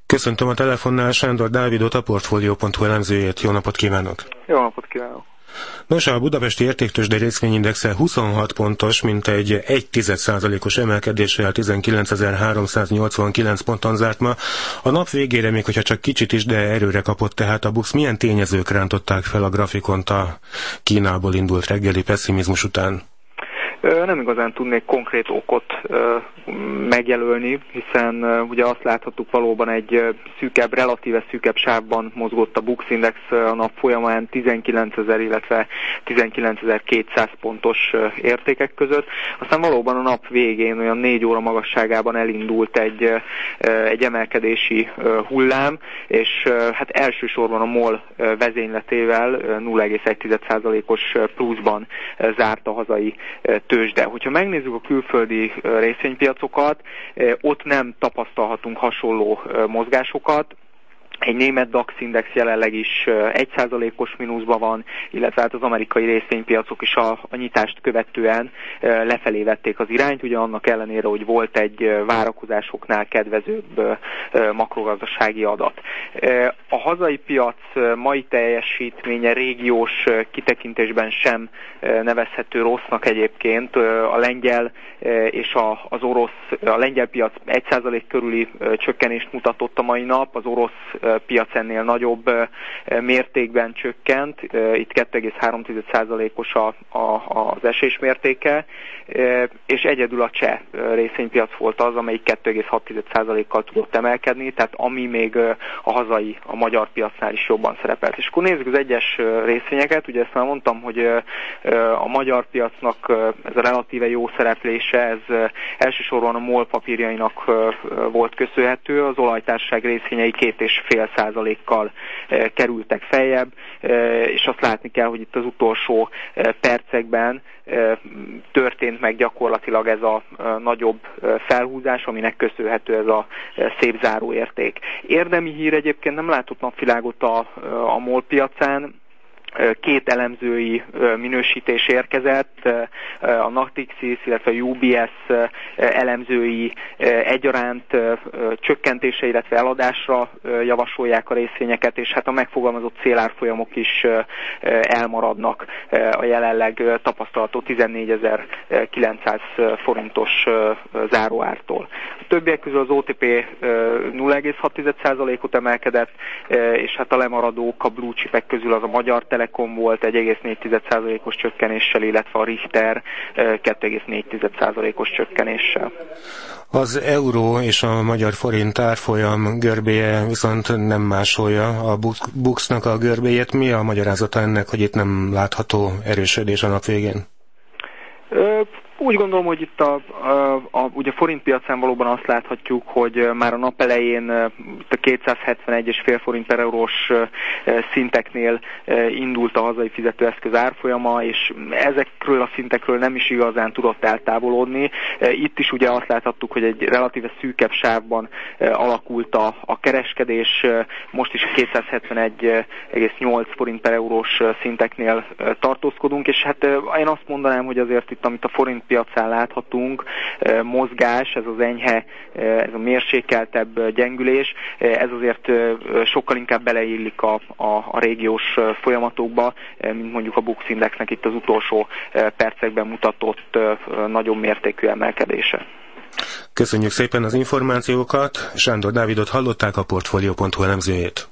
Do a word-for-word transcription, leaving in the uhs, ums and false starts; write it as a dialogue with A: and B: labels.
A: Köszöntöm a telefonnál Sándor Dávidot, a Portfolio pont hu elemzőjét. Jó napot kívánok!
B: Jó napot kívánok!
A: Nos, a budapesti értéktőzsde részvényindexe huszonhat pontos, mintegy egy tized százalékos emelkedéssel tizenkilencezer-háromszáznyolcvankilenc ponton zárt ma. A nap végére, még hogyha csak kicsit is, de erőre kapott tehát a BUX. Milyen tényezők rántották fel a grafikont a Kínából indult reggeli pesszimizmus után?
B: Nem igazán tudnék konkrét okot megjelölni, hiszen ugye azt láthattuk, valóban egy szűkebb, relatíve szűkebb sávban mozgott a BUX Index a nap folyamán tizenkilencezer, illetve tizenkilencezer-kétszáz pontos értékek között. Aztán valóban a nap végén olyan négy óra magasságában elindult egy, egy emelkedési hullám, és hát elsősorban a MOL vezényletével nulla egész egy tized százalékos pluszban zárt a hazai tőzsde. Hogyha megnézzük a külföldi részvénypiacokat, ott nem tapasztalhatunk hasonló mozgásokat. Egy német DAX index jelenleg is egy százalékos mínuszban van, illetve hát az amerikai részvénypiacok is a, a nyitást követően lefelé vették az irányt, ugye annak ellenére, hogy volt egy várakozásoknál kedvezőbb makrogazdasági adat. A hazai piac mai teljesítménye régiós kitekintésben sem nevezhető rossznak egyébként. A lengyel és a, az orosz, a lengyel piac egy százalék körüli csökkenést mutatott a mai nap, az orosz piac ennél nagyobb mértékben csökkent, itt kettő egész három tized százalékos a, a, az esés mértéke, és egyedül a cseh részvénypiac volt az, amelyik kettő egész hat tized százalékkal tudott emelkedni, tehát ami még a hazai, a magyar piacnál is jobban szerepelt. És akkor nézzük az egyes részvényeket, ugye ezt már mondtam, hogy a magyar piacnak ez a relatíve jó szereplése, ez elsősorban a MOL papírjainak volt köszönhető, az olajtársaság részvényei két és fél százalékkal kerültek feljebb, és azt látni kell, hogy itt az utolsó percekben történt meg gyakorlatilag ez a nagyobb felhúzás, aminek köszönhető ez a szép záróérték. Érdemi hír egyébként nem látott napvilágot a, a MOL piacán. Két elemzői minősítés érkezett, a Natixis, illetve a U B S elemzői egyaránt csökkentése, illetve eladásra javasolják a részvényeket, és hát a megfogalmazott célárfolyamok is elmaradnak a jelenleg tapasztalható tizennégyezer-kilencszáz forintos záróártól. A többiek közül az o té pé nulla egész hat tized százalékot emelkedett, és hát a lemaradók a blue chipek közül az a Magyar Telekom volt egy egész négy tized százalékos csökkenéssel, illetve a Richter kettő egész négy tized százalékos csökkenéssel.
A: Az euró és a magyar forint árfolyam görbéje viszont nem másolja a BUX-nak a görbéjét. Mi a magyarázata ennek, hogy itt nem látható erősödés a nap végén?
B: Ö- Úgy gondolom, hogy itt a, a, a, ugye forint piacán valóban azt láthatjuk, hogy már a nap elején a kétszázhetvenegy egész öt forint per eurós szinteknél indult a hazai fizetőeszköz árfolyama, és ezekről a szintekről nem is igazán tudott eltávolodni. Itt is ugye azt láthattuk, hogy egy relatíve szűkebb sávban alakult a, a kereskedés, most is a kétszázhetvenegy egész nyolc forint per eurós szinteknél tartózkodunk, és hát én azt mondanám, hogy azért itt, amit a forint piacán láthatunk, mozgás, ez az enyhe, ez a mérsékeltebb gyengülés, ez azért sokkal inkább beleillik a, a, a régiós folyamatokba, mint mondjuk a BUX Indexnek itt az utolsó percekben mutatott nagyobb mértékű emelkedése.
A: Köszönjük szépen az információkat, Sándor Dávidot hallották, a Portfolio pont hu elemzőjét.